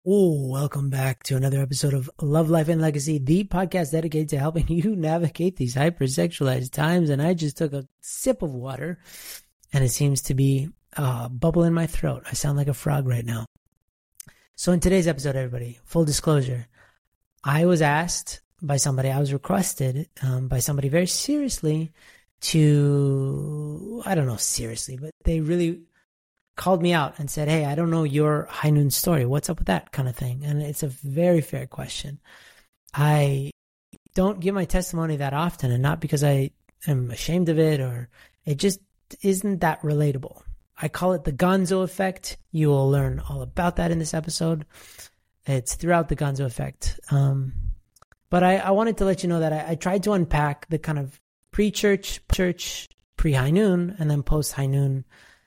Oh, welcome back to another episode of Love, Life, and Legacy, the podcast dedicated to helping you navigate these hypersexualized times. And I just took a sip of water, and it seems to be a bubble in my throat. I sound like a frog right now. So in today's episode, everybody, full disclosure, I was asked by somebody, I was requested by somebody very seriously to, I don't know seriously, but they really called me out and said, hey, I don't know your high noon story. What's up with that kind of thing? And it's a very fair question. I don't give my testimony that often, and not because I am ashamed of it, or it just isn't that relatable. I call it the Gonzo effect. You will learn all about that in this episode. It's throughout the Gonzo effect. But I wanted to let you know that I tried to unpack the kind of pre-church, pre-high noon, and then post-high noon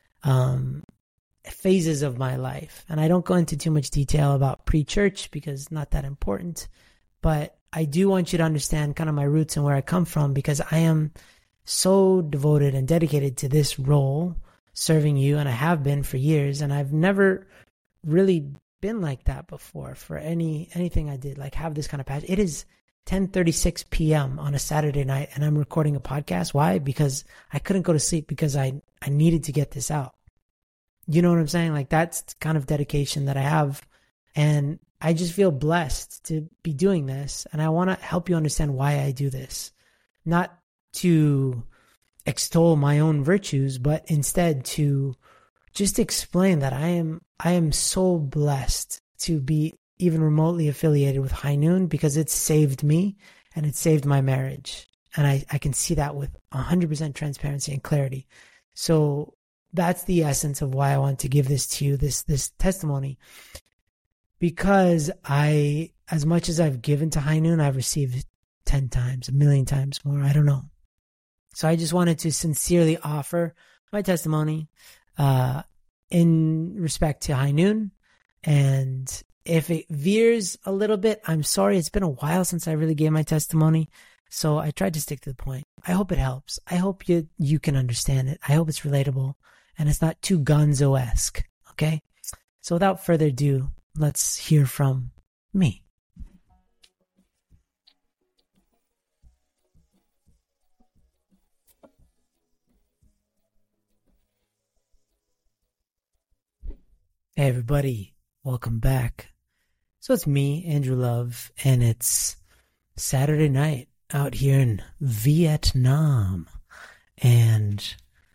phases of my life. And I don't go into too much detail about pre-church because not that important, but I do want you to understand kind of my roots and where I come from, because I am so devoted and dedicated to this role, serving you, and I have been for years, and I've never really been like that before for anything I did, like have this kind of passion. It is 10:36 p.m. on a Saturday night, and I'm recording a podcast. Why? Because I couldn't go to sleep because I needed to get this out. You know what I'm saying? Like, that's the kind of dedication that I have. And I just feel blessed to be doing this. And I want to help you understand why I do this. Not to extol my own virtues, but instead to just explain that I am so blessed to be even remotely affiliated with High Noon, because it's saved me and it saved my marriage. And I can see that with 100% transparency and clarity. So that's the essence of why I want to give this to you, this testimony, because as much as I've given to High Noon, I've received 10 times, a million times more. I don't know. So I just wanted to sincerely offer my testimony in respect to High Noon. And if it veers a little bit, I'm sorry. It's been a while since I really gave my testimony, so I tried to stick to the point. I hope it helps. I hope you can understand it. I hope it's relatable and it's not too Gonzo-esque, okay? So without further ado, let's hear from me. Hey everybody, welcome back. So it's me, Andrew Love, and it's Saturday night out here in Vietnam. And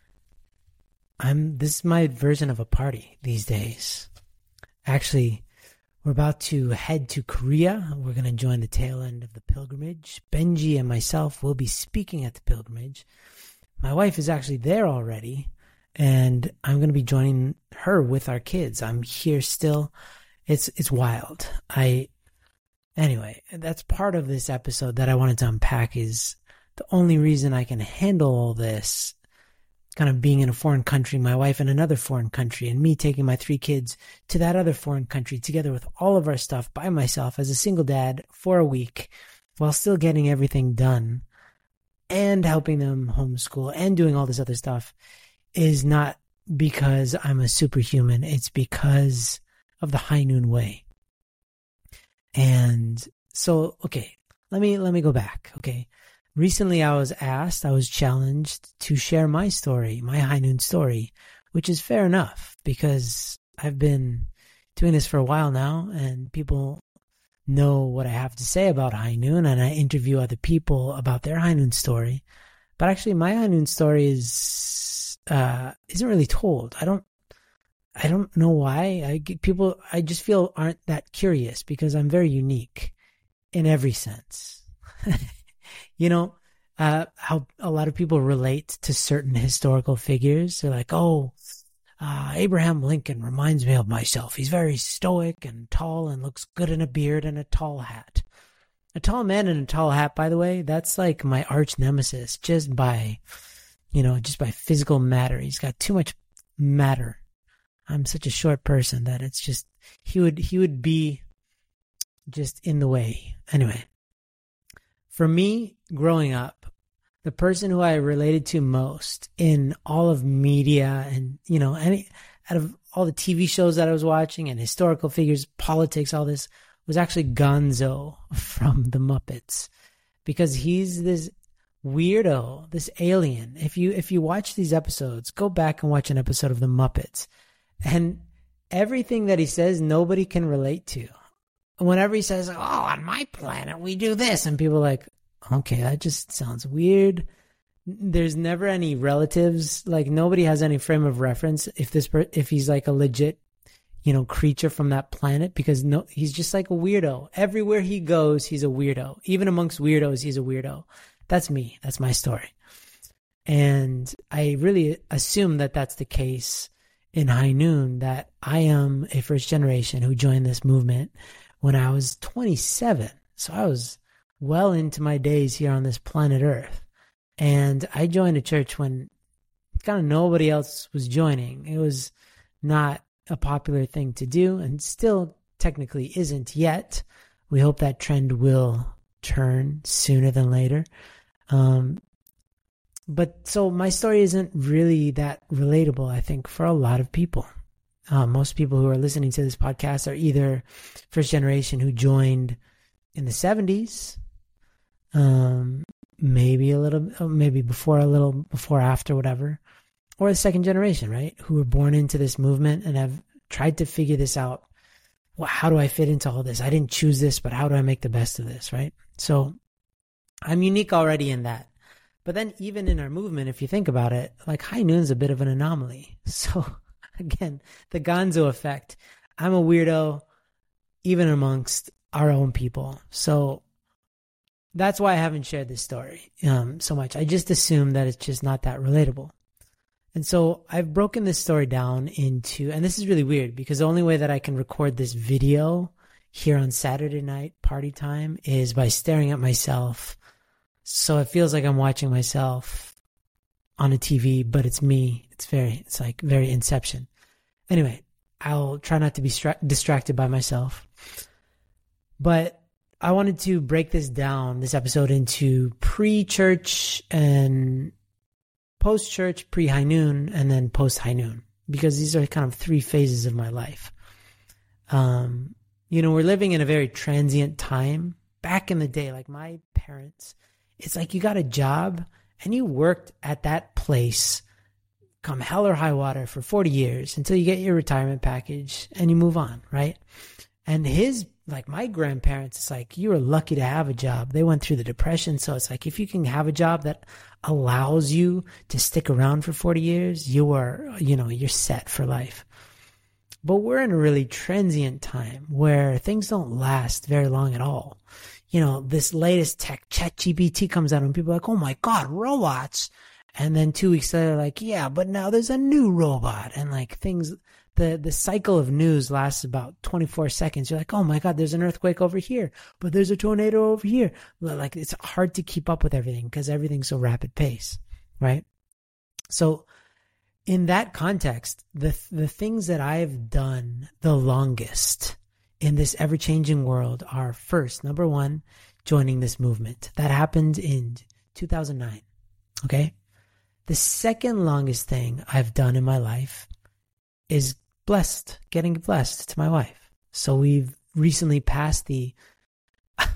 this is my version of a party these days. Actually, we're about to head to Korea. We're going to join the tail end of the pilgrimage. Benji and myself will be speaking at the pilgrimage. My wife is actually there already, and I'm going to be joining her with our kids. I'm here still. It's wild. Anyway, that's part of this episode that I wanted to unpack. Is the only reason I can handle all this, kind of being in a foreign country, my wife in another foreign country, and me taking my 3 kids to that other foreign country together with all of our stuff by myself as a single dad for a week, while still getting everything done and helping them homeschool and doing all this other stuff, is not because I'm a superhuman. It's because of the High Noon way. And so, okay, let me go back. Okay. Recently I was challenged to share my story, my High Noon story, which is fair enough because I've been doing this for a while now and people know what I have to say about High Noon, and I interview other people about their High Noon story. But actually my High Noon story isn't really told. I don't know why. I just feel aren't that curious because I'm very unique in every sense. You know, how a lot of people relate to certain historical figures. They're like, Abraham Lincoln reminds me of myself. He's very stoic and tall and looks good in a beard and a tall hat. A tall man in a tall hat, by the way, that's like my arch nemesis just by physical matter. He's got too much matter. I'm such a short person that it's just, he would be just in the way. Anyway, for me, growing up, the person who I related to most in all of media and, out of all the TV shows that I was watching and historical figures, politics, all this was actually Gonzo from the Muppets, because he's this weirdo, this alien. If you watch these episodes, go back and watch an episode of the Muppets, and everything that he says, nobody can relate to. Whenever he says, "Oh, on my planet we do this," and people are like, "Okay, that just sounds weird." There's never any relatives. Like, nobody has any frame of reference if he's like a legit, creature from that planet, because he's just like a weirdo. Everywhere he goes, he's a weirdo. Even amongst weirdos, he's a weirdo. That's me. That's my story. And I really assume that that's the case in High Noon, that I am a first generation who joined this movement when I was 27. So I was well into my days here on this planet Earth. And I joined a church when kind of nobody else was joining. It was not a popular thing to do, and still technically isn't yet. We hope that trend will turn sooner than later. But so my story isn't really that relatable, I think, for a lot of people. Most people who are listening to this podcast are either first generation who joined in the 70s, maybe before, a little before, after, whatever, or the second generation, right? Who were born into this movement and have tried to figure this out. Well, how do I fit into all this? I didn't choose this, but how do I make the best of this, right? So I'm unique already in that. But then even in our movement, if you think about it, like High Noon's a bit of an anomaly. So again, the Gonzo effect. I'm a weirdo even amongst our own people. So that's why I haven't shared this story so much. I just assume that it's just not that relatable. And so I've broken this story down into, and this is really weird because the only way that I can record this video here on Saturday night party time is by staring at myself. So it feels like I'm watching myself on a TV, but it's me. It's like very Inception. Anyway, I'll try not to be distracted by myself. But I wanted to break this episode into pre-church and post-church, pre-High Noon, and then post-High Noon, because these are kind of three phases of my life. We're living in a very transient time. Back in the day, like my parents, it's like you got a job and you worked at that place come hell or high water for 40 years until you get your retirement package and you move on, right? And my grandparents, it's like you were lucky to have a job. They went through the Depression. So it's like if you can have a job that allows you to stick around for 40 years, you're set for life. But we're in a really transient time where things don't last very long at all. This latest tech, ChatGPT, comes out and people are like, oh my God, robots. And then 2 weeks later, like, yeah, but now there's a new robot. And like things, the cycle of news lasts about 24 seconds. You're like, oh my God, there's an earthquake over here, but there's a tornado over here. Like, it's hard to keep up with everything because everything's so rapid pace, right? So in that context, the things that I've done the longest in this ever-changing world are, first, number one, joining this movement. That happened in 2009, okay? The second longest thing I've done in my life is getting blessed to my wife. So we've recently passed I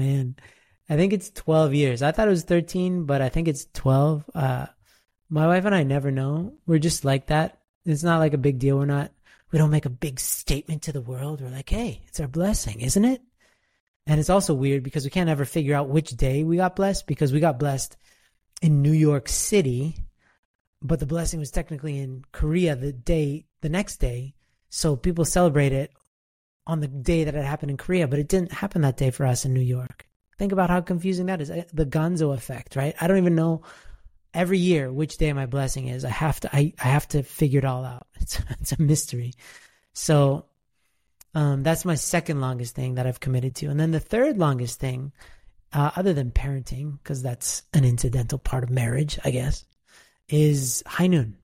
think it's 12 years. I thought it was 13, but I think it's 12. My wife and I never know. We're just like that. It's not like a big deal. We don't make a big statement to the world. We're like, hey, it's our blessing, isn't it? And it's also weird because we can't ever figure out which day we got blessed, because we got blessed in New York City, but the blessing was technically in Korea the next day. So people celebrate it on the day that it happened in Korea, but it didn't happen that day for us in New York. Think about how confusing that is. The Gonzo effect, right? I don't even know every year which day my blessing is. I have to figure it all out. It's a mystery. So that's my second longest thing that I've committed to. And then the third longest thing, other than parenting, because that's an incidental part of marriage, I guess, is High Noon.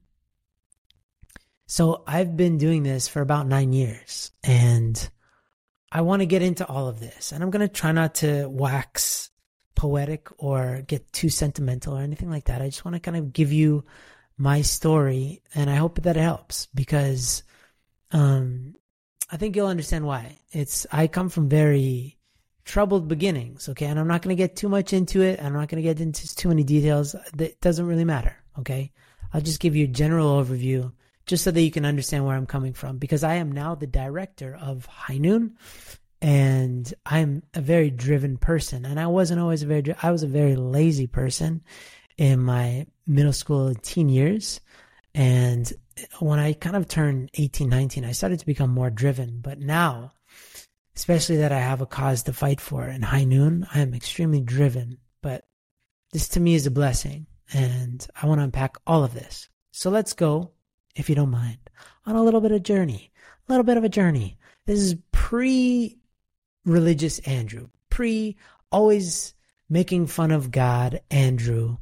So I've been doing this for about 9 years, and I want to get into all of this. And I'm going to try not to wax poetic or get too sentimental or anything like that. I just want to kind of give you my story, and I hope that it helps, because I think you'll understand why. I come from very troubled beginnings, okay? And I'm not going to get too much into it. I'm not going to get into too many details. That doesn't really matter, okay? I'll just give you a general overview just so that you can understand where I'm coming from, because I am now the director of High Noon, and I'm a very driven person. And I wasn't always I was a very lazy person in my middle school and teen years. And when I kind of turned 18, 19, I started to become more driven. But now, especially that I have a cause to fight for in High Noon, I am extremely driven. But this to me is a blessing, and I want to unpack all of this. So let's go, if you don't mind, on a little bit of a journey. This is pre-religious Andrew, always making fun of God Andrew.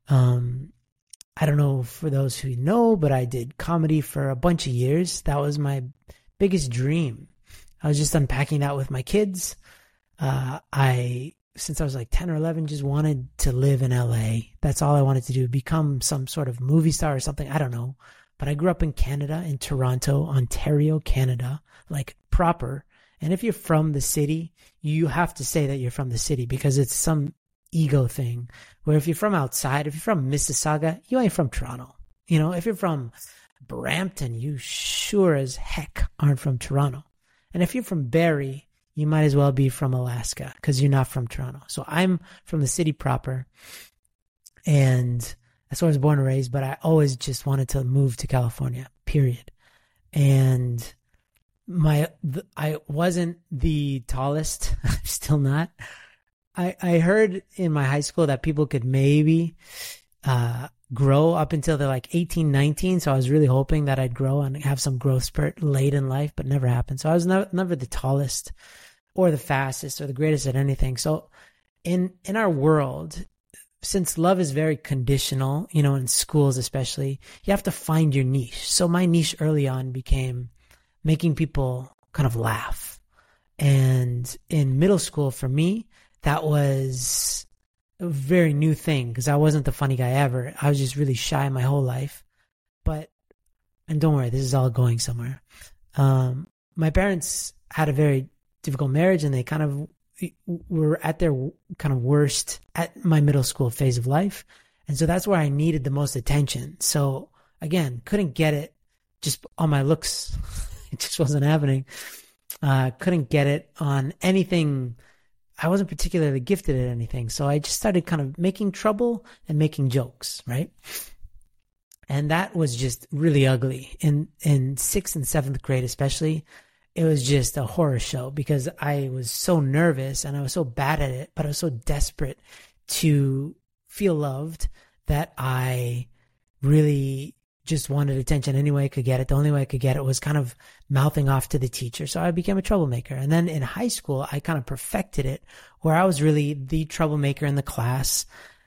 I don't know for those who know, but I did comedy for a bunch of years. That was my biggest dream. I was just unpacking that with my kids. Since I was like 10 or 11, just wanted to live in LA. That's all I wanted to do, become some sort of movie star or something. I don't know. But I grew up in Canada, in Toronto, Ontario, Canada, like proper. And if you're from the city, you have to say that you're from the city, because it's some ego thing. Where if you're from outside, if you're from Mississauga, you ain't from Toronto. You know, if you're from Brampton, you sure as heck aren't from Toronto. And if you're from Barrie, you might as well be from Alaska, because you're not from Toronto. So I'm from the city proper, and that's where I was born and raised, but I always just wanted to move to California, period. And I wasn't the tallest. I'm still not. I heard in my high school that people could maybe grow up until they're like 18, 19. So I was really hoping that I'd grow and have some growth spurt late in life, but never happened. So I was never the tallest or the fastest or the greatest at anything. So in our world, since love is very conditional, you know, in schools especially, you have to find your niche. So my niche early on became making people kind of laugh. And in middle school, for me, that was a very new thing, because I wasn't the funny guy ever. I was just really shy my whole life. And don't worry, this is all going somewhere. My parents had a very difficult marriage, and they kind of were at their kind of worst at my middle school phase of life. And so that's where I needed the most attention. So again, couldn't get it just on my looks. It just wasn't happening. Couldn't get it on anything. I wasn't particularly gifted at anything. So I just started kind of making trouble and making jokes, right? And that was just really ugly. In 6th and 7th grade especially, it was just a horror show, because I was so nervous and I was so bad at it, but I was so desperate to feel loved that I really just wanted attention any way I could get it. The only way I could get it was kind of mouthing off to the teacher. So I became a troublemaker. And then in high school, I kind of perfected it, where I was really the troublemaker in the class.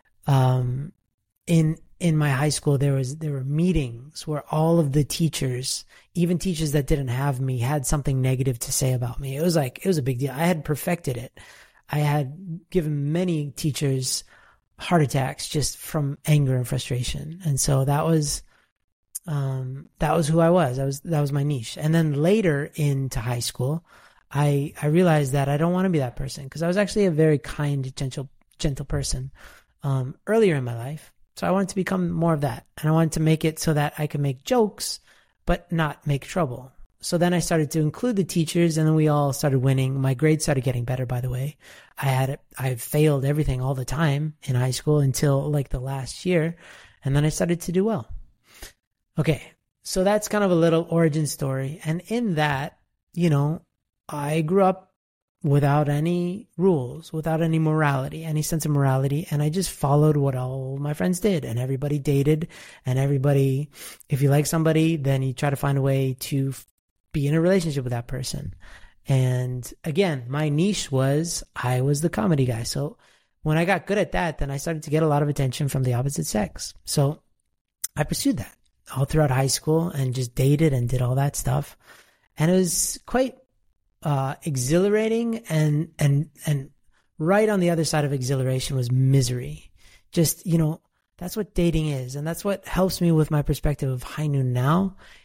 In my high school, there were meetings where all of the teachers, even teachers that didn't have me, had something negative to say about me. It was a big deal. I had perfected it. I had given many teachers heart attacks just from anger and frustration. And so that was who I was. That was my niche. And then later into high school, I realized that I don't want to be that person, because I was actually a very kind, gentle person earlier in my life. So I wanted to become more of that. And I wanted to make it so that I could make jokes, but not make trouble. So then I started to include the teachers, and then we all started winning. My grades started getting better, by the way. I failed everything all the time in high school until like the last year. And then I started to do well. Okay. So that's kind of a little origin story. And in that, you know, I grew up without any rules, without any morality, any sense of morality. And I just followed what all my friends did, and everybody dated, and everybody, if you like somebody, then you try to find a way to be in a relationship with that person. And again, my niche was, I was the comedy guy. So when I got good at that, then I started to get a lot of attention from the opposite sex. So I pursued that all throughout high school and just dated and did all that stuff. And it was quite exhilarating, and right on the other side of exhilaration was misery. Just, you know, that's what dating is, and that's what helps me with my perspective of High Noon now,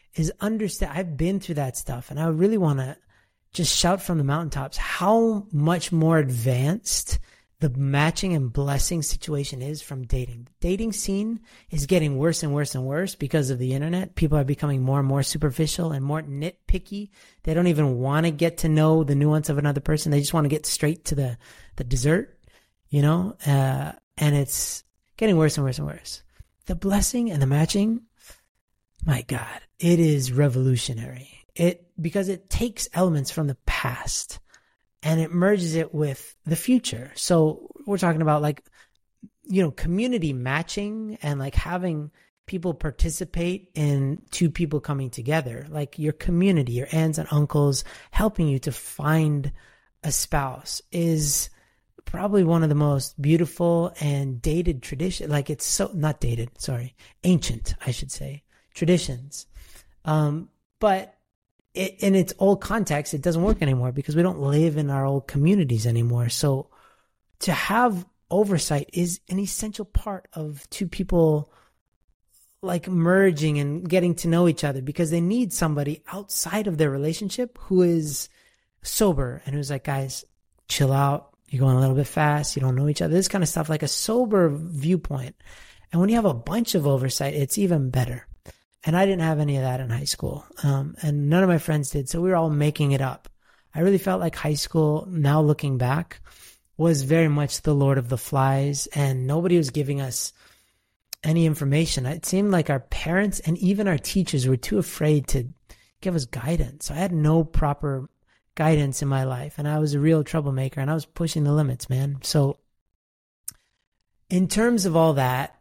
is understand. I've been through that stuff, and I really want to just shout from the mountaintops how much more advanced the matching and blessing situation is from dating. The dating scene is getting worse and worse and worse because of the internet. People are becoming more and more superficial and more nitpicky. They don't even want to get to know the nuance of another person. They just want to get straight to the dessert, and it's getting worse and worse and worse. The blessing and the matching, my God, it is revolutionary. Because it takes elements from the past and it merges it with the future. So we're talking about community matching and having people participate in two people coming together, like your community, your aunts and uncles helping you to find a spouse is probably one of the most beautiful and dated tradition. Not dated, sorry, ancient, I should say, traditions. But in its old context, it doesn't work anymore because we don't live in our old communities anymore. So to have oversight is an essential part of two people merging and getting to know each other, because they need somebody outside of their relationship who is sober and who's like, guys, chill out. You're going a little bit fast. You don't know each other. This kind of stuff, like a sober viewpoint. And when you have a bunch of oversight, it's even better. And I didn't have any of that in high school. And none of my friends did. So we were all making it up. I really felt like high school, now looking back, was very much the Lord of the Flies, and nobody was giving us any information. It seemed like our parents and even our teachers were too afraid to give us guidance. So I had no proper guidance in my life, and I was a real troublemaker, and I was pushing the limits, man. So in terms of all that,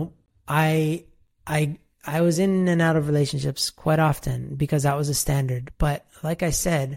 I was in and out of relationships quite often because that was a standard. But like I said,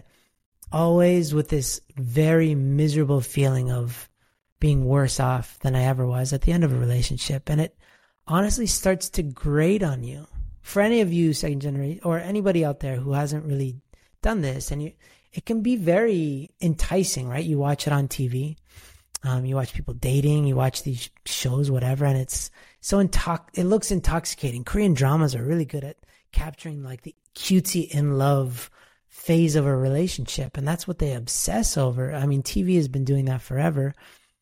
always with this very miserable feeling of being worse off than I ever was at the end of a relationship. And it honestly starts to grate on you. For any of you second generation or anybody out there who hasn't really done this, and it can be very enticing, right? You watch it on TV. You watch people dating, you watch these shows, whatever, and it's so it looks intoxicating. Korean dramas are really good at capturing the cutesy in love phase of a relationship, and that's what they obsess over. I mean, TV has been doing that forever,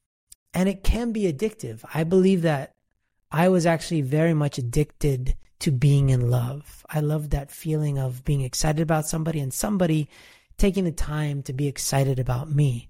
and it can be addictive. I believe that I was actually very much addicted to being in love. I loved that feeling of being excited about somebody and somebody taking the time to be excited about me.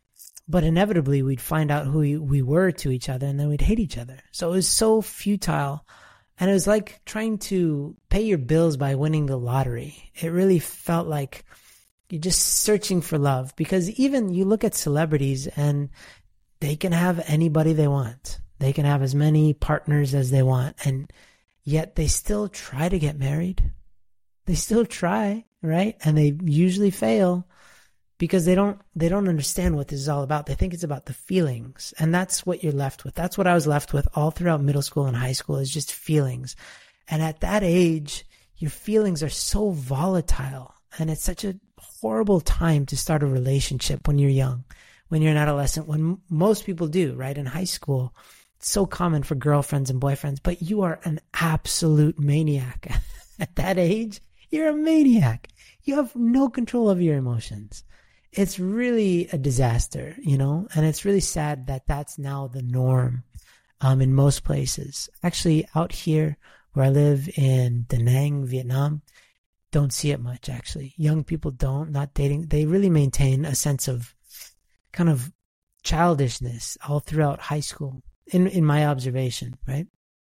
But inevitably, we'd find out who we were to each other, and then we'd hate each other. So it was so futile. And it was like trying to pay your bills by winning the lottery. It really felt like you're just searching for love. Because even you look at celebrities, and they can have anybody they want. They can have as many partners as they want. And yet they still try to get married. They still try, right? And they usually fail. Because they don't understand what this is all about. They think it's about the feelings. And that's what you're left with. That's what I was left with all throughout middle school and high school, is just feelings. And at that age, your feelings are so volatile. And it's such a horrible time to start a relationship when you're young, when you're an adolescent, when most people do, right? In high school, it's so common for girlfriends and boyfriends, but you are an absolute maniac. At that age, you're a maniac. You have no control of your emotions. It's really a disaster, and it's really sad that that's now the norm in most places. Actually, out here where I live in Da Nang, Vietnam, don't see it much, actually. Young people not dating. They really maintain a sense of kind of childishness all throughout high school, in my observation, right?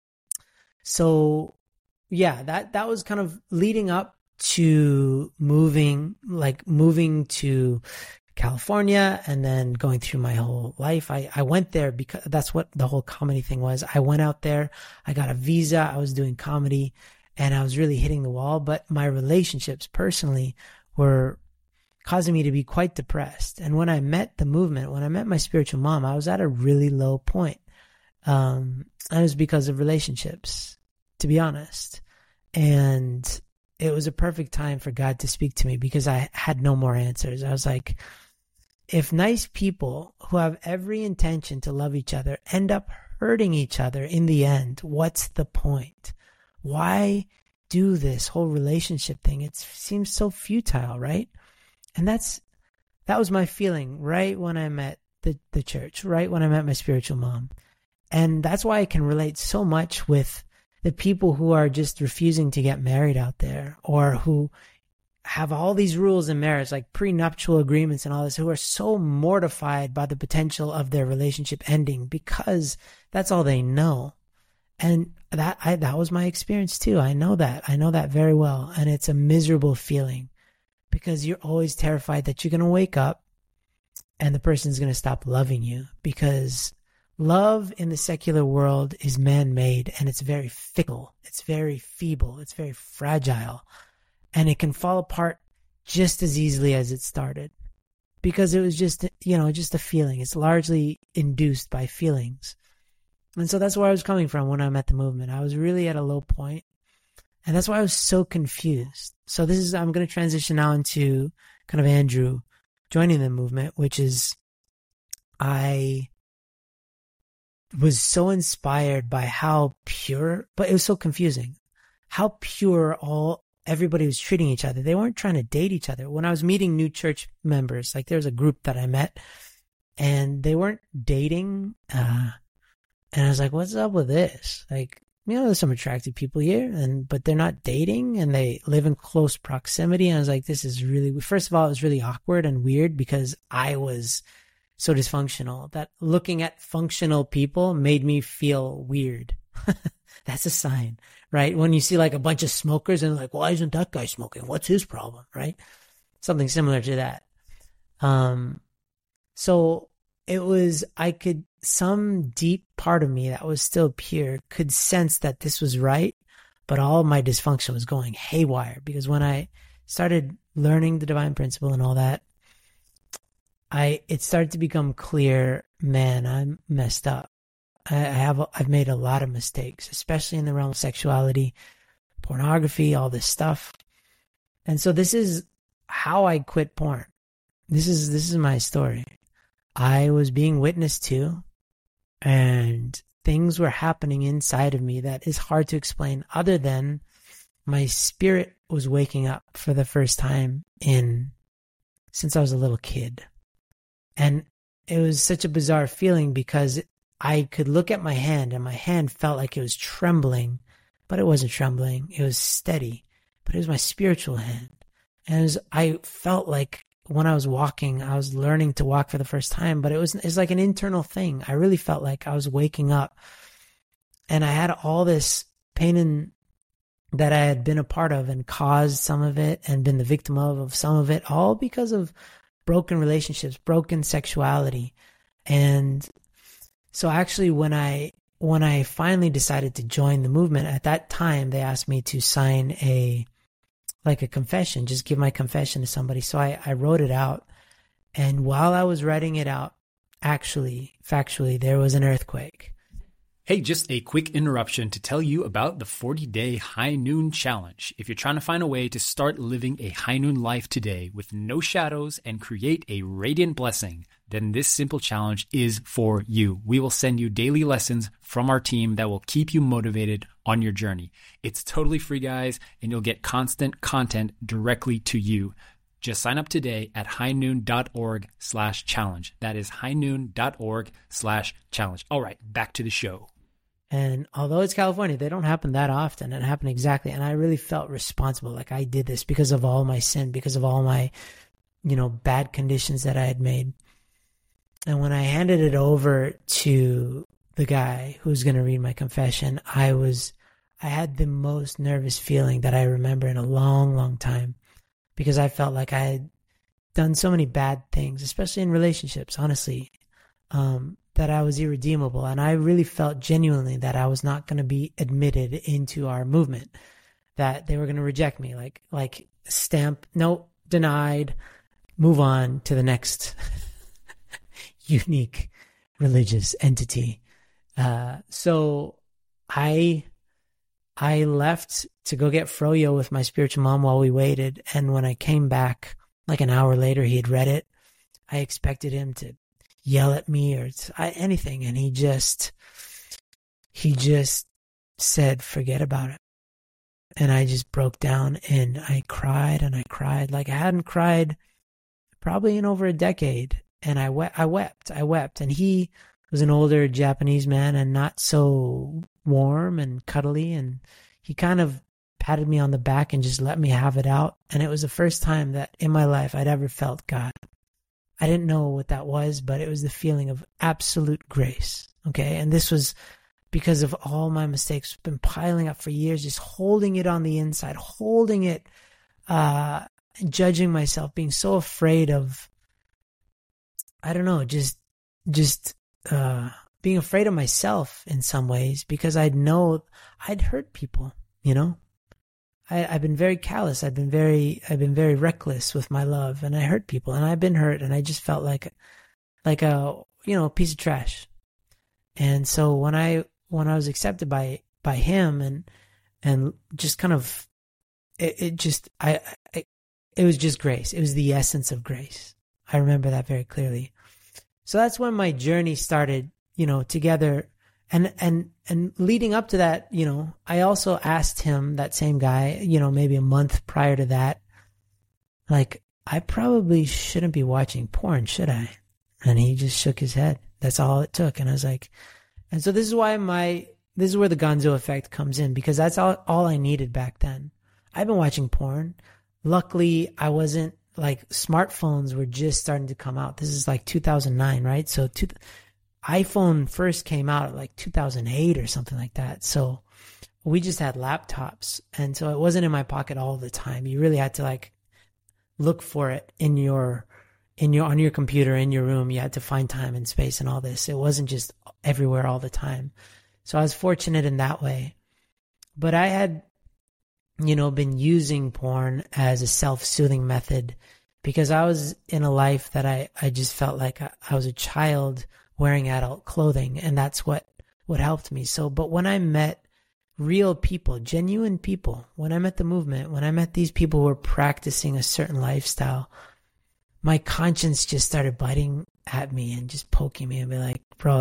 So, yeah, that was kind of leading up to moving to California and then going through my whole life. I went there because that's what the whole comedy thing was. I went out there, I got a visa, I was doing comedy, and I was really hitting the wall. But my relationships personally were causing me to be quite depressed. And when I met the movement, when I met my spiritual mom, I was at a really low point. And it was because of relationships, to be honest. And it was a perfect time for God to speak to me because I had no more answers. I was like, if nice people who have every intention to love each other end up hurting each other in the end, what's the point? Why do this whole relationship thing? It seems so futile, right? And that was my feeling right when I met the church, right when I met my spiritual mom. And that's why I can relate so much with the people who are just refusing to get married out there, or who have all these rules in marriage, like prenuptial agreements and all this, who are so mortified by the potential of their relationship ending because that's all they know. And that was my experience too. I know that very well. And it's a miserable feeling because you're always terrified that you're going to wake up and the person's going to stop loving you, because love in the secular world is man-made, and it's very fickle. It's very feeble. It's very fragile. And it can fall apart just as easily as it started, because it was just a feeling. It's largely induced by feelings. And so that's where I was coming from when I met the movement. I was really at a low point, and that's why I was so confused. So I'm going to transition now into kind of Andrew joining the movement, which is, I was so inspired by how pure, but it was so confusing, how pure everybody was treating each other. They weren't trying to date each other. When I was meeting new church members, like there was a group that I met and they weren't dating. And I was like, what's up with this? Like, there's some attractive people here, but they're not dating and they live in close proximity. And I was like, this is really, first of all, it was really awkward and weird because I was so dysfunctional that looking at functional people made me feel weird. That's a sign, right? When you see like a bunch of smokers and like, why isn't that guy smoking? What's his problem, right? Something similar to that. So it was, some deep part of me that was still pure could sense that this was right, but all of my dysfunction was going haywire, because when I started learning the divine principle and all that, it started to become clear, man, I'm messed up. I've made a lot of mistakes, especially in the realm of sexuality, pornography, all this stuff. And so this is how I quit porn. This is my story. I was being witnessed to, and things were happening inside of me that is hard to explain, other than my spirit was waking up for the first time since I was a little kid. And it was such a bizarre feeling because I could look at my hand and my hand felt like it was trembling, but it wasn't trembling. It was steady, but it was my spiritual hand. And I felt like when I was walking, I was learning to walk for the first time, but it's like an internal thing. I really felt like I was waking up, and I had all this pain that I had been a part of and caused some of it and been the victim of some of it, all because of broken relationships, broken sexuality. And so actually when I finally decided to join the movement, at that time, they asked me to sign a confession, just give my confession to somebody. So I wrote it out. And while I was writing it out, actually, factually, there was an earthquake. Hey, just a quick interruption to tell you about the 40-day High Noon Challenge. If you're trying to find a way to start living a high noon life today with no shadows and create a radiant blessing, then this simple challenge is for you. We will send you daily lessons from our team that will keep you motivated on your journey. It's totally free, guys, and you'll get constant content directly to you. Just sign up today at highnoon.org/challenge. That is highnoon.org/challenge. All right, back to the show. And although it's California, they don't happen that often. It happened exactly. And I really felt responsible. Like I did this because of all my sin, because of all my, bad conditions that I had made. And when I handed it over to the guy who's going to read my confession, I had the most nervous feeling that I remember in a long, long time, because I felt like I had done so many bad things, especially in relationships, honestly, that I was irredeemable. And I really felt genuinely that I was not going to be admitted into our movement, that they were going to reject me, like stamp, no, denied, move on to the next unique religious entity. So I left to go get froyo with my spiritual mom while we waited. And when I came back, like an hour later, he had read it. I expected him to yell at me or anything. And he just said, forget about it. and I just broke down and I cried like I hadn't cried probably in over a decade. And I wept. And he was an older Japanese man and not so warm and cuddly. And he kind of patted me on the back and just let me have it out. And it was the first time that in my life I'd ever felt God. I didn't know what that was, but it was the feeling of absolute grace. Okay. And this was because of all my mistakes been piling up for years, just holding it on the inside, holding it, judging myself, being so afraid of, I don't know, just being afraid of myself in some ways, because I'd hurt people, you know. I've been very callous. I've been very reckless with my love, and I hurt people, and I've been hurt, and I just felt like a piece of trash. And so when I was accepted by him and just kind of it was just grace. It was the essence of grace. I remember that very clearly. So that's when my journey started, together. And leading up to that, I also asked him, that same guy, maybe a month prior to that, like, I probably shouldn't be watching porn, should I? And he just shook his head. That's all it took. And I was like, and so this is where the Gonzo effect comes in, because that's all I needed back then. I've been watching porn. Luckily, I wasn't, like, smartphones were just starting to come out. This is like 2009, right? So iPhone first came out at like 2008 or something like that. So we just had laptops. And so it wasn't in my pocket all the time. You really had to, like, look for it on your computer, in your room. You had to find time and space and all this. It wasn't just everywhere all the time. So I was fortunate in that way. But I had, been using porn as a self-soothing method, because I was in a life that I just felt like I was a child wearing adult clothing, and that's what helped me. So, but when I met real people, genuine people, when I met the movement, when I met these people who were practicing a certain lifestyle, my conscience just started biting at me and just poking me and be like, bro,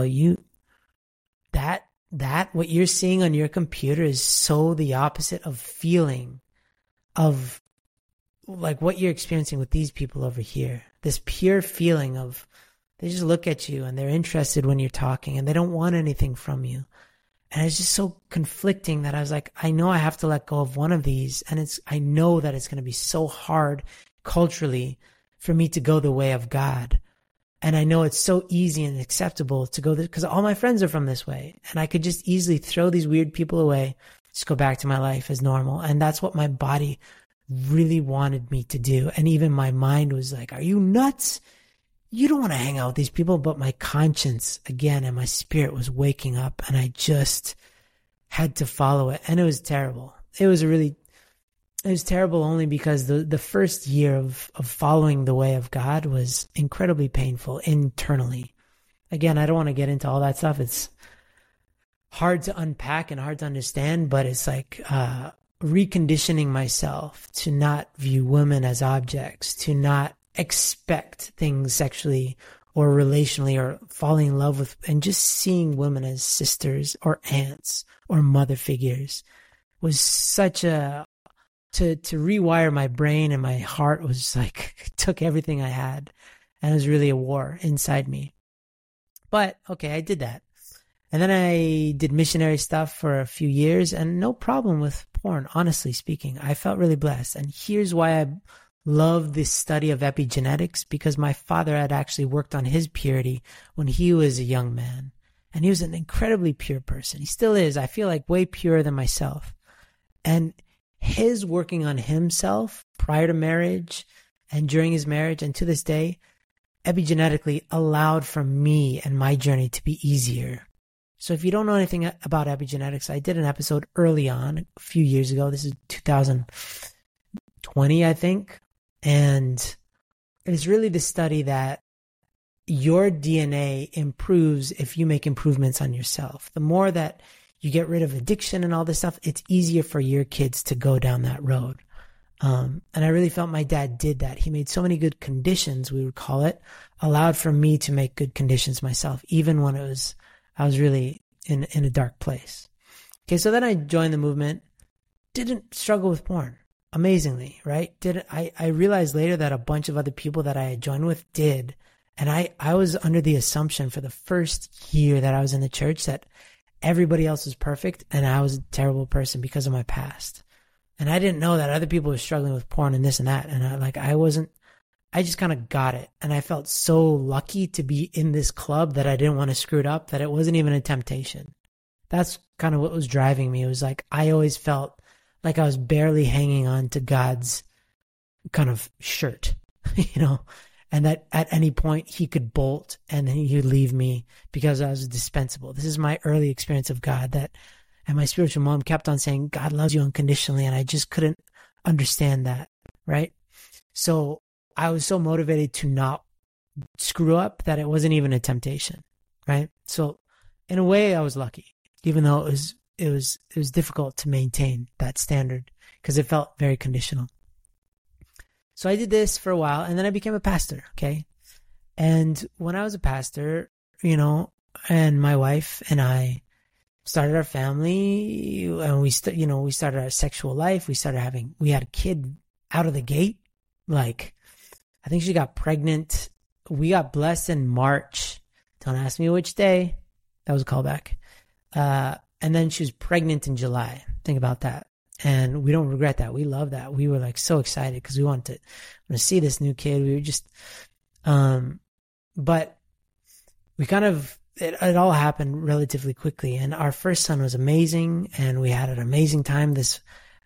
that what you're seeing on your computer is so the opposite of feeling of like what you're experiencing with these people over here. This pure feeling of, they just look at you and they're interested when you're talking and they don't want anything from you. And it's just so conflicting that I was like, I know I have to let go of one of these. And I know that it's going to be so hard culturally for me to go the way of God. And I know it's so easy and acceptable to go because all my friends are from this way. And I could just easily throw these weird people away, just go back to my life as normal. And that's what my body really wanted me to do. And even my mind was like, are you nuts? You don't want to hang out with these people. But my conscience, again, and my spirit was waking up, and I just had to follow it. And it was terrible. It was terrible only because the first year of following the way of God was incredibly painful internally. Again, I don't want to get into all that stuff. It's hard to unpack and hard to understand, but it's like reconditioning myself to not view women as objects, to not expect things sexually or relationally or falling in love with, and just seeing women as sisters or aunts or mother figures was such a, to rewire my brain and my heart was like, it took everything I had, and it was really a war inside me. But okay, I did that. And then I did missionary stuff for a few years, and no problem with porn, honestly speaking. I felt really blessed. And here's why I love this study of epigenetics, because my father had actually worked on his purity when he was a young man. And he was an incredibly pure person. He still is. I feel like way purer than myself. And his working on himself prior to marriage and during his marriage and to this day, epigenetically allowed for me and my journey to be easier. So if you don't know anything about epigenetics, I did an episode early on, a few years ago. This is 2020, I think. And it's really the study that your DNA improves if you make improvements on yourself. The more that you get rid of addiction and all this stuff, it's easier for your kids to go down that road. And I really felt my dad did that. He made so many good conditions, we would call it, allowed for me to make good conditions myself, even when I was really in a dark place. Okay, so then I joined the movement, didn't struggle with porn, amazingly, right? I realized later that a bunch of other people that I had joined with did. And I was under the assumption for the first year that I was in the church that everybody else was perfect and I was a terrible person because of my past. And I didn't know that other people were struggling with porn and this and that. And I just kind of got it. And I felt so lucky to be in this club that I didn't want to screw it up, that it wasn't even a temptation. That's kind of what was driving me. It was like, I always felt like I was barely hanging on to God's kind of shirt, and that at any point he could bolt and he would leave me because I was dispensable. This is my early experience of God, and my spiritual mom kept on saying, God loves you unconditionally. And I just couldn't understand that. Right. So I was so motivated to not screw up that it wasn't even a temptation. Right. So in a way I was lucky, even though it was difficult to maintain that standard because it felt very conditional. So I did this for a while and then I became a pastor. Okay. And when I was a pastor, and my wife and I started our family and we started our sexual life. We had a kid out of the gate. Like, I think she got pregnant. We got blessed in March. Don't ask me which day. That was a callback. And then she was pregnant in July. Think about that. And we don't regret that. We love that. We were like so excited because we wanted to see this new kid. We were just, but we kind of, it all happened relatively quickly. And our first son was amazing. And we had an amazing time this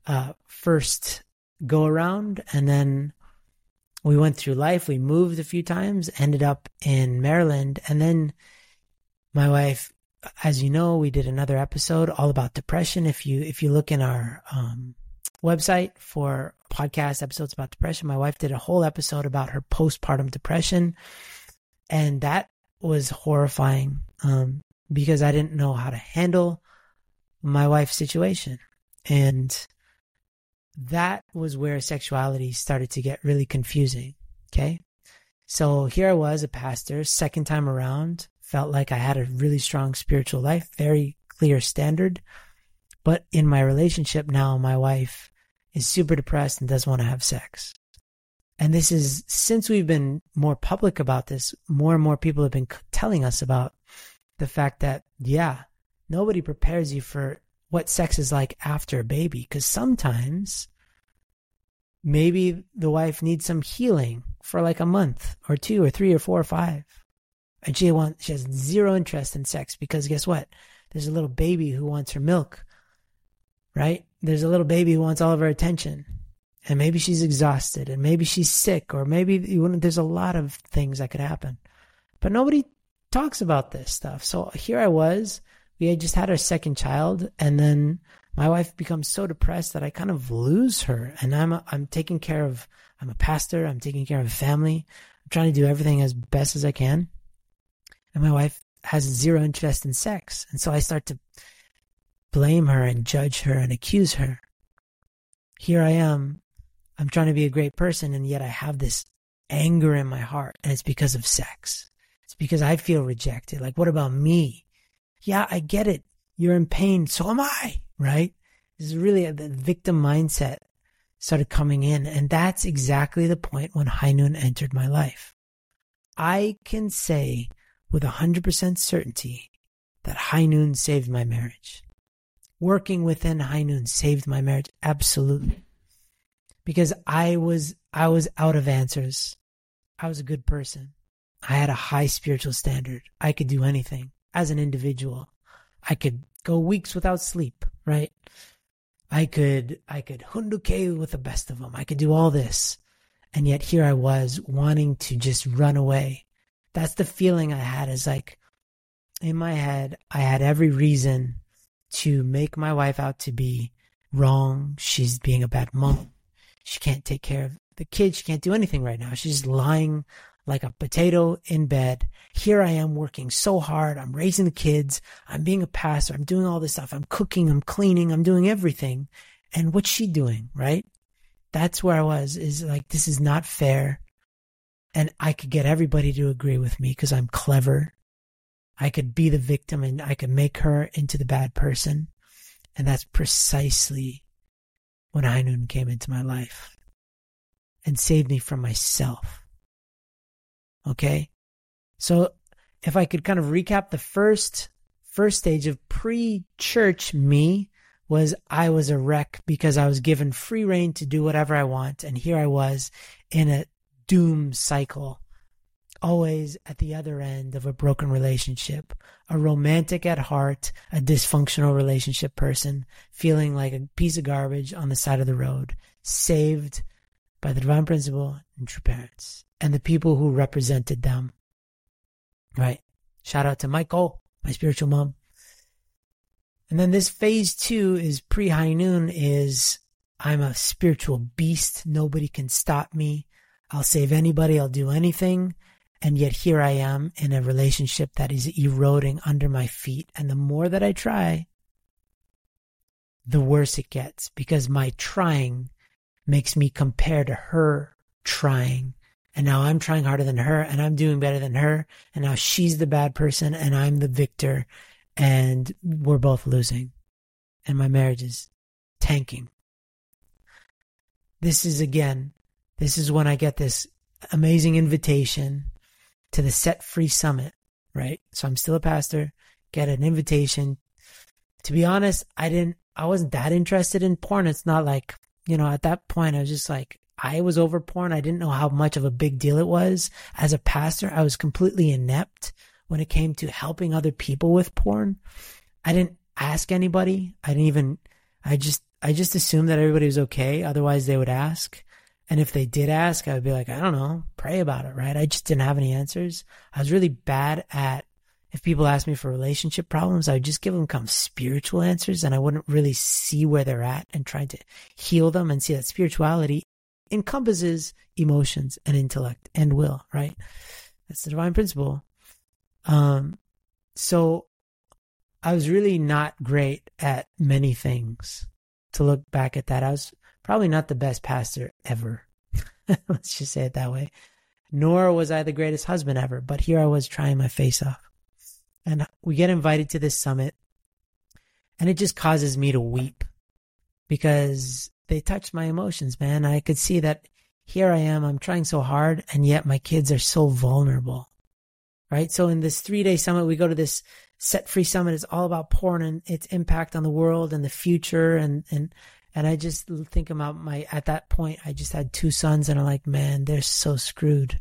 first go around. And then we went through life. We moved a few times, ended up in Maryland. And then my wife, as you know, we did another episode all about depression. If you look in our website for podcast episodes about depression, my wife did a whole episode about her postpartum depression. And that was horrifying because I didn't know how to handle my wife's situation. And that was where sexuality started to get really confusing. Okay. So here I was, a pastor, second time around. Felt like I had a really strong spiritual life, very clear standard. But in my relationship now, my wife is super depressed and doesn't want to have sex. And this is, since we've been more public about this, more and more people have been telling us about the fact that, nobody prepares you for what sex is like after a baby. Because sometimes maybe the wife needs some healing for like a month or 2 or 3 or 4 or 5. And she has zero interest in sex because guess what? There's a little baby who wants her milk, right? There's a little baby who wants all of her attention. And maybe she's exhausted and maybe she's sick or maybe there's a lot of things that could happen. But nobody talks about this stuff. So here I was, we had just had our second child and then my wife becomes so depressed that I kind of lose her. And I'm a pastor, I'm taking care of a family. I'm trying to do everything as best as I can. And my wife has zero interest in sex. And so I start to blame her and judge her and accuse her. Here I am. I'm trying to be a great person. And yet I have this anger in my heart. And it's because of sex. It's because I feel rejected. Like, what about me? Yeah, I get it. You're in pain. So am I. Right? This is really the victim mindset started coming in. And that's exactly the point when High Noon entered my life. I can say with 100% certainty that High Noon saved my marriage. Working within High Noon saved my marriage, absolutely. Because I was out of answers. I was a good person. I had a high spiritual standard. I could do anything as an individual. I could go weeks without sleep, right? I could hunduke with the best of them. I could do all this. And yet here I was wanting to just run away. That's the feeling I had, is like in my head, I had every reason to make my wife out to be wrong. She's being a bad mom. She can't take care of the kids. She can't do anything right now. She's lying like a potato in bed. Here I am working so hard. I'm raising the kids. I'm being a pastor. I'm doing all this stuff. I'm cooking. I'm cleaning. I'm doing everything. And what's she doing, right? That's where I was, is like, this is not fair. And I could get everybody to agree with me because I'm clever. I could be the victim and I could make her into the bad person. And that's precisely when High Noon came into my life and saved me from myself. Okay? So if I could kind of recap, the first stage of pre-church me was I was a wreck because I was given free rein to do whatever I want. And here I was in a doom cycle, always at the other end of a broken relationship, a romantic at heart, a dysfunctional relationship person, feeling like a piece of garbage on the side of the road, saved by the divine principle and true parents and the people who represented them. Right? Shout out to Michael, my spiritual mom. And then this phase 2 is pre-High Noon, is I'm a spiritual beast. Nobody can stop me. I'll save anybody. I'll do anything. And yet here I am in a relationship that is eroding under my feet. And the more that I try, the worse it gets, because my trying makes me compare to her trying. And now I'm trying harder than her, and I'm doing better than her. And now she's the bad person and I'm the victor. And we're both losing. And my marriage is tanking. This is when I get this amazing invitation to the Set Free Summit, right? So I'm still a pastor, get an invitation. To be honest, I wasn't that interested in porn. It's not like, at that point I was just like, I was over porn. I didn't know how much of a big deal it was. As a pastor, I was completely inept when it came to helping other people with porn. I didn't ask anybody. I just assumed that everybody was okay. Otherwise they would ask. And if they did ask, I would be like, I don't know, pray about it, right? I just didn't have any answers. I was really bad at, if people asked me for relationship problems, I would just give them kind of spiritual answers, and I wouldn't really see where they're at and try to heal them and see that spirituality encompasses emotions and intellect and will, right? That's the divine principle. So I was really not great at many things. To look back at that, I was probably not the best pastor ever. Let's just say it that way. Nor was I the greatest husband ever, but here I was trying my face off. And we get invited to this summit, and it just causes me to weep because they touched my emotions, man. I could see that here I am, I'm trying so hard, and yet my kids are so vulnerable. Right? So in this 3-day summit, we go to this Set Free Summit. It's all about porn and its impact on the world and the future. And I just think about at that point, I just had 2 sons, and I'm like, man, they're so screwed.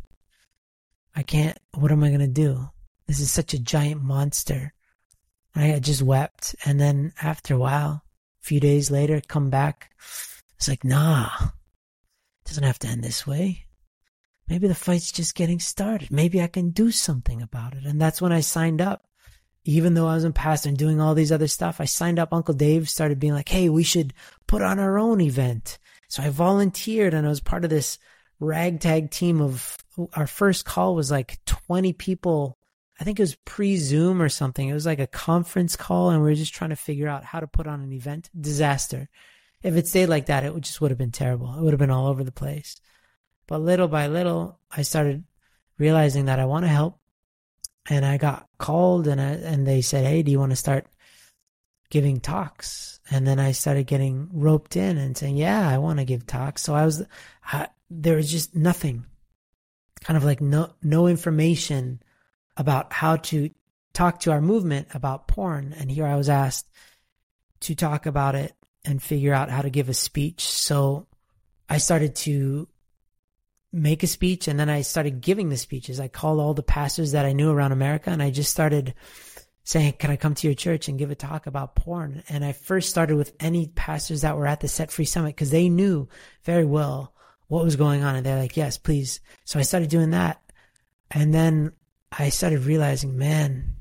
What am I going to do? This is such a giant monster. I just wept. And then after a while, a few days later, come back. It's like, nah, it doesn't have to end this way. Maybe the fight's just getting started. Maybe I can do something about it. And that's when I signed up. Even though I was a pastor and doing all these other stuff, I signed up. Uncle Dave started being like, hey, we should put on our own event. So I volunteered, and I was part of this ragtag team of, our first call was like 20 people. I think it was pre-Zoom or something. It was like a conference call, and we were just trying to figure out how to put on an event. Disaster. If it stayed like that, it just would have been terrible. It would have been all over the place. But little by little, I started realizing that I want to help. And I got called, and they said, hey, do you want to start giving talks? And then I started getting roped in and saying, yeah, I want to give talks. So there was just nothing, kind of like no information about how to talk to our movement about porn. And here I was asked to talk about it and figure out how to give a speech. So I started to make a speech, and then I started giving the speeches. I called all the pastors that I knew around America, and I just started saying, can I come to your church and give a talk about porn? And I first started with any pastors that were at the Set Free Summit, because they knew very well what was going on, and they're like, yes, please. So I started doing that, and then I started realizing, man,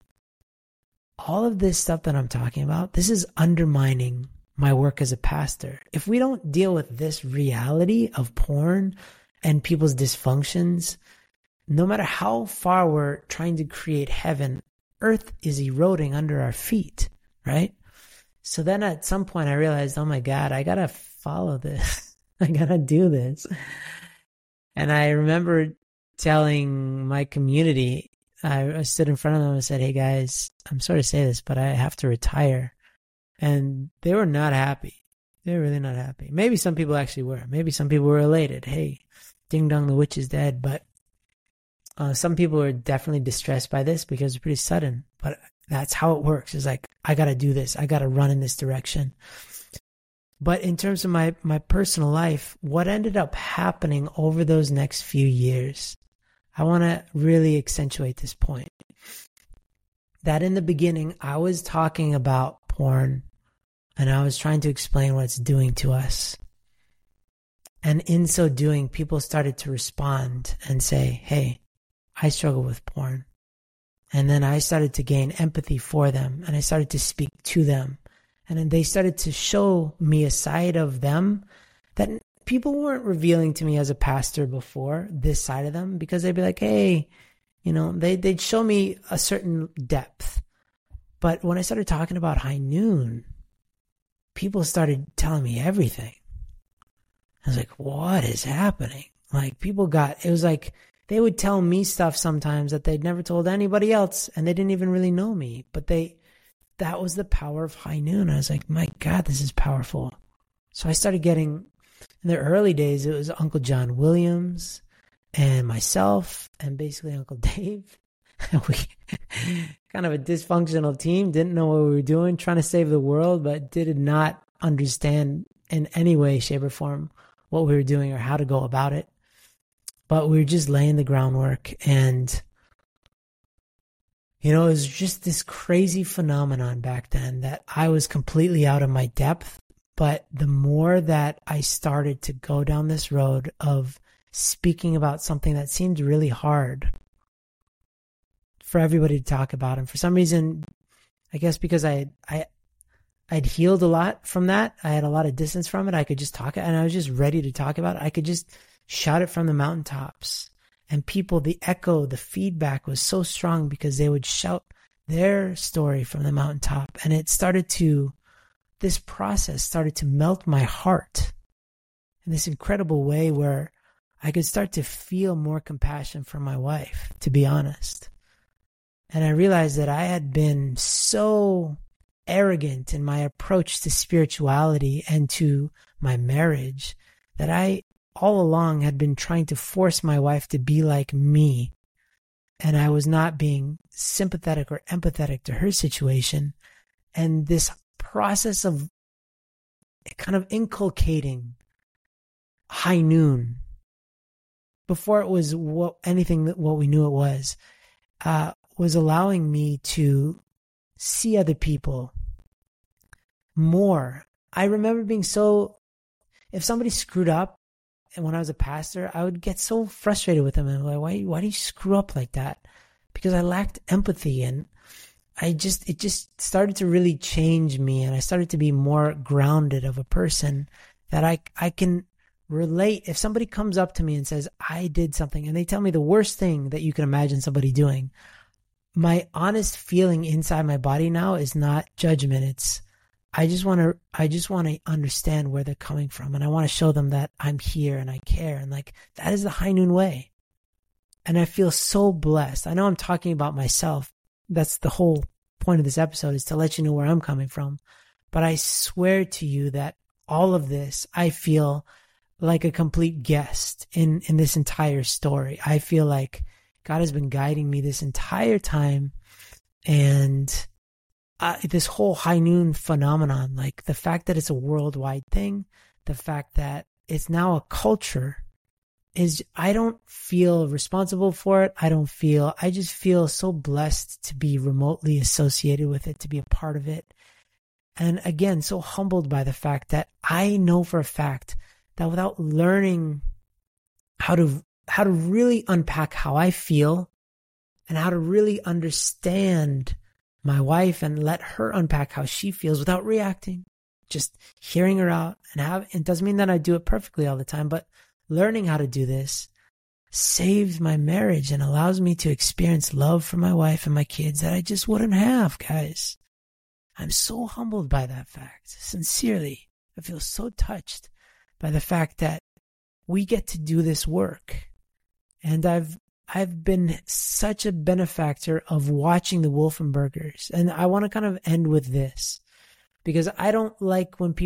all of this stuff that I'm talking about, this is undermining my work as a pastor. If we don't deal with this reality of porn and people's dysfunctions, no matter how far we're trying to create heaven, earth is eroding under our feet, right? So then at some point I realized, oh my God, I got to follow this. I got to do this. And I remember telling my community, I stood in front of them and said, hey guys, I'm sorry to say this, but I have to retire. And they were not happy. They're really not happy. Maybe some people actually were. Maybe some people were elated. Hey, ding dong, the witch is dead. But some people are definitely distressed by this because it's pretty sudden. But that's how it works. It's like, I got to do this. I got to run in this direction. But in terms of my personal life, what ended up happening over those next few years, I want to really accentuate this point. That in the beginning, I was talking about porn and I was trying to explain what it's doing to us. And in so doing, people started to respond and say, hey, I struggle with porn. And then I started to gain empathy for them and I started to speak to them. And then they started to show me a side of them that people weren't revealing to me as a pastor before, this side of them, because they'd be like, hey, they'd show me a certain depth. But when I started talking about High Noon, people started telling me everything. I was like, what is happening? Like it was like they would tell me stuff sometimes that they'd never told anybody else and they didn't even really know me, but that was the power of High Noon. I was like, my God, this is powerful. So I started getting, in the early days, it was Uncle John Williams and myself and basically Uncle Dave. We kind of a dysfunctional team, didn't know what we were doing, trying to save the world, but did not understand in any way, shape, or form what we were doing or how to go about it. But we were just laying the groundwork, and it was just this crazy phenomenon back then that I was completely out of my depth. But the more that I started to go down this road of speaking about something that seemed really hard for everybody to talk about, and for some reason, I guess because I'd healed a lot from that, I had a lot of distance from it, I could just talk, and I was just ready to talk about it. I could just shout it from the mountaintops. And people, the echo, the feedback was so strong because they would shout their story from the mountaintop. And this process started to melt my heart in this incredible way where I could start to feel more compassion for my wife, to be honest. And I realized that I had been so arrogant in my approach to spirituality and to my marriage that I all along had been trying to force my wife to be like me, and I was not being sympathetic or empathetic to her situation. And this process of kind of inculcating High Noon before it was what we knew it was allowing me to see other people more. I remember being if somebody screwed up, and when I was a pastor, I would get so frustrated with them and like, why do you screw up like that? Because I lacked empathy, and it just started to really change me, and I started to be more grounded of a person that I can relate. If somebody comes up to me and says, I did something, and they tell me the worst thing that you can imagine somebody doing, my honest feeling inside my body now is not judgment. It's, I just want to understand where they're coming from, and I want to show them that I'm here and I care, and like that is the High Noon way. And I feel so blessed. I know I'm talking about myself. That's the whole point of this episode, is to let you know where I'm coming from. But I swear to you that all of this, I feel like a complete guest in this entire story. I feel like God has been guiding me this entire time, and this whole High Noon phenomenon, like the fact that it's a worldwide thing, the fact that it's now a culture, I don't feel responsible for it. I just feel so blessed to be remotely associated with it, to be a part of it. And again, so humbled by the fact that I know for a fact that without learning how to really unpack how I feel and how to really understand my wife and let her unpack how she feels without reacting, just hearing her out, and it doesn't mean that I do it perfectly all the time, but learning how to do this saves my marriage and allows me to experience love for my wife and my kids that I just wouldn't have, guys. I'm so humbled by that fact. Sincerely, I feel so touched by the fact that we get to do this work. And I've been such a benefactor of watching the Wolfenbergers. And I want to kind of end with this, because I don't like when people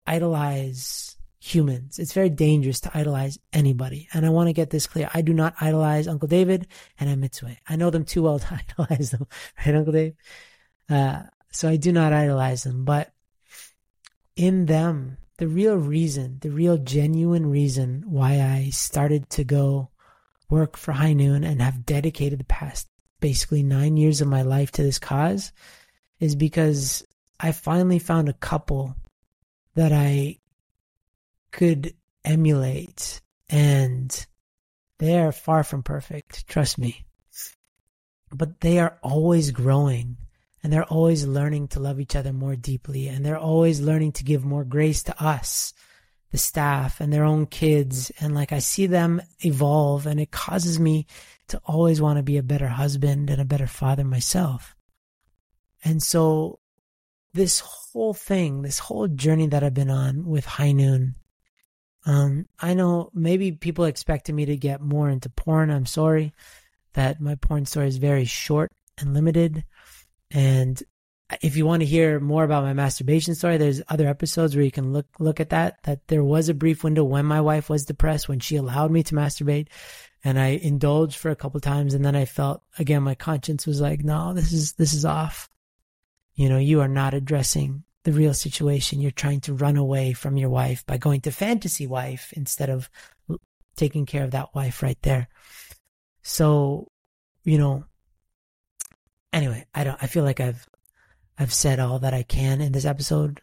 idolize humans. It's very dangerous to idolize anybody. And I want to get this clear. I do not idolize Uncle David and Mitsue. I know them too well to idolize them. Right, Uncle Dave? So I do not idolize them. But in them, the real genuine reason why I started to go work for High Noon and have dedicated the past basically 9 years of my life to this cause is because I finally found a couple that I could emulate, and they are far from perfect, trust me. But they are always growing, and they're always learning to love each other more deeply, and they're always learning to give more grace to us, the staff, and their own kids. And like I see them evolve, and it causes me to always want to be a better husband and a better father myself. And so this whole thing, this whole journey that I've been on with High Noon, I know maybe people expected me to get more into porn. I'm sorry that my porn story is very short and limited. And if you want to hear more about my masturbation story, there's other episodes where you can look at that there was a brief window when my wife was depressed, when she allowed me to masturbate, and I indulged for a couple of times. And then I felt, again, my conscience was like, no, this is off. You know, you are not addressing the real situation. You're trying to run away from your wife by going to fantasy wife instead of taking care of that wife right there. So, you know, anyway, I feel like I've said all that I can in this episode.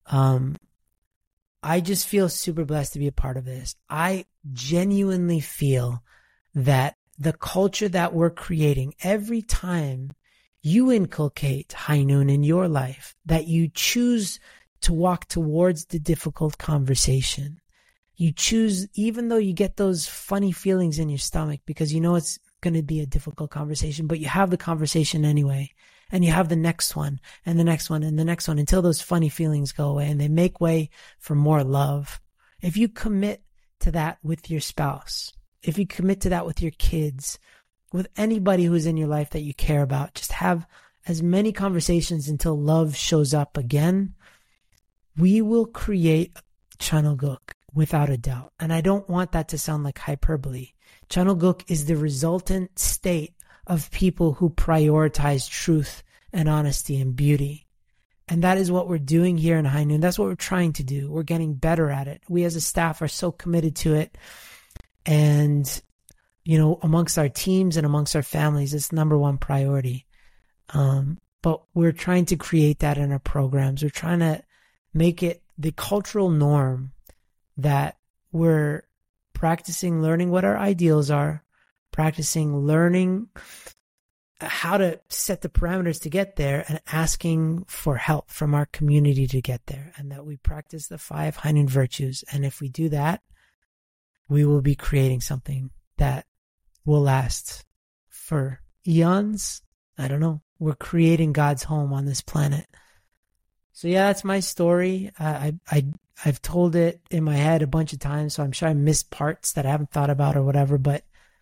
I just feel super blessed to be a part of this. I genuinely feel that the culture that we're creating, every time you inculcate High Noon in your life, that you choose to walk towards the difficult conversation. You choose, even though you get those funny feelings in your stomach because you know it's going to be a difficult conversation, but you have the conversation anyway. And you have the next one and the next one and the next one until those funny feelings go away and they make way for more love. If you commit to that with your spouse, if you commit to that with your kids, with anybody who's in your life that you care about, just have as many conversations until love shows up again. We will create Chanuguk without a doubt. And I don't want that to sound like hyperbole. Chanuguk is the resultant state of people who prioritize truth and honesty and beauty. And that is what we're doing here in High Noon. That's what we're trying to do. We're getting better at it. We as a staff are so committed to it. And you know, amongst our teams and amongst our families, it's number one priority. But we're trying to create that in our programs. We're trying to make it the cultural norm that we're practicing learning what our ideals are, practicing learning how to set the parameters to get there, and asking for help from our community to get there. And that we practice the 5 High Noon virtues. And if we do that, we will be creating something that will last for eons. I don't know. We're creating God's home on this planet. So yeah, that's my story. I've told it in my head a bunch of times, so I'm sure I missed parts that I haven't thought about or whatever. But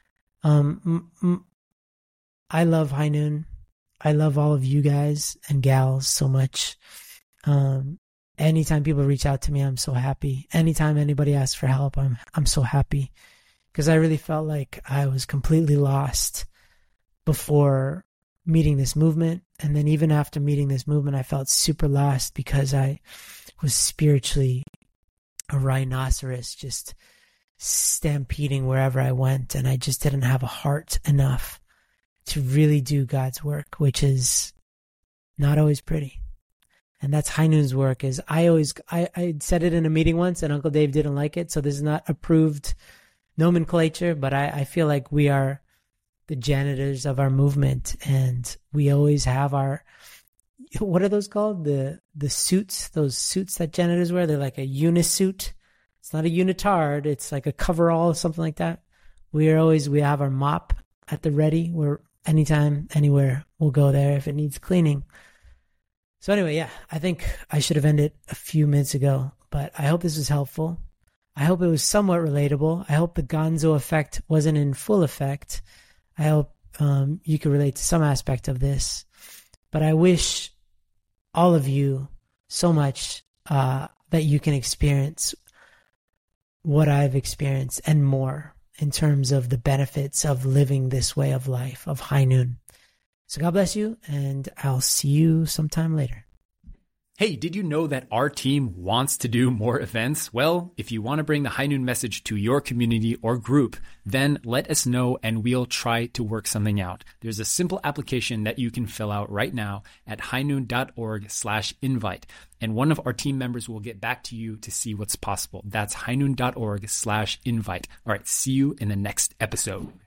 I love High Noon. I love all of you guys and gals so much. Anytime people reach out to me, I'm so happy. Anytime anybody asks for help, I'm so happy. Because I really felt like I was completely lost before meeting this movement. And then even after meeting this movement, I felt super lost because I was spiritually a rhinoceros, just stampeding wherever I went. And I just didn't have a heart enough to really do God's work, which is not always pretty. And that's High Noon's work. Is I said it in a meeting once and Uncle Dave didn't like it. So this is not approved nomenclature, but I feel like we are the janitors of our movement, and we always have our, what are those called? The suits, those suits that janitors wear. They're like a unisuit. It's not a unitard. It's like a coverall or something like that. We have our mop at the ready. We're anytime, anywhere, we'll go there if it needs cleaning. So anyway, yeah, I think I should have ended a few minutes ago, but I hope this was helpful. I hope it was somewhat relatable. I hope the Gonzo effect wasn't in full effect. I hope you could relate to some aspect of this. But I wish all of you so much that you can experience what I've experienced and more in terms of the benefits of living this way of life, of high noon. So God bless you, and I'll see you sometime later. Hey, did you know that our team wants to do more events? Well, if you want to bring the High Noon message to your community or group, then let us know and we'll try to work something out. There's a simple application that you can fill out right now at highnoon.org/invite. And one of our team members will get back to you to see what's possible. That's highnoon.org/invite. All right, see you in the next episode.